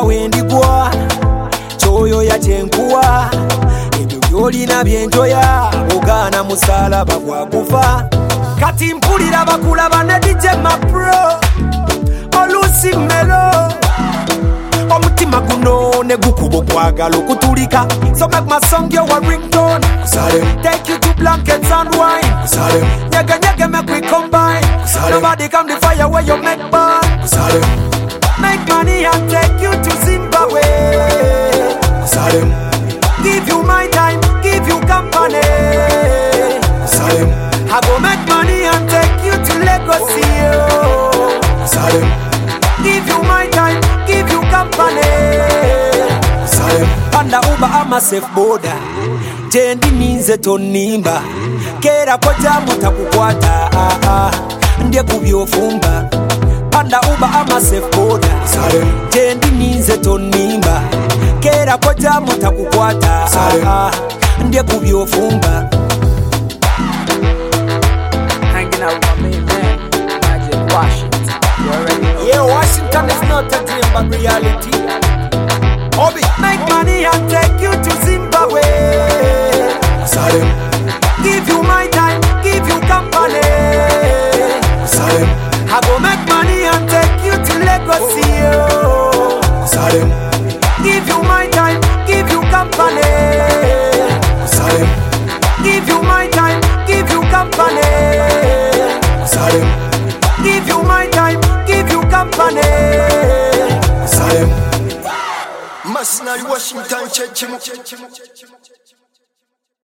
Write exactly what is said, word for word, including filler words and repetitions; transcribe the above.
wendigwa choyo ya chenkuwa ebyo byolina byenjoya ogana musalaba gwakufa kati mpulira bakulaba ne D J Mapro olusi melo omutima guno ne gukubo kwagala okutulika so make my song your ringtone take you to blankets and wine nyege nyege make we combine nobody come the fire where you make burn make money and take you to Zimbabwe give you my time give you company I go make money and take you to Lagos give you my time give you company panda Uber ama safe border jendi ninze tonimba kera koja mutakukwata ah, ah. Ndye kubyofumba panda Uber ama safe border jendi ninze tonimba kera koja mutakukwata ah, ah. Ndye kubyofumba hanging out with my main man Magic Washington. You already know. Yeah, Washington is not a dream but reality. Obi, make money and take you to Zimbabwe. Give you my time, give you company. I go make money and take you to Lagos. Give you my time, give you company. Give you my time, give you company. Give you my time, give you company. Masnari Washington Church.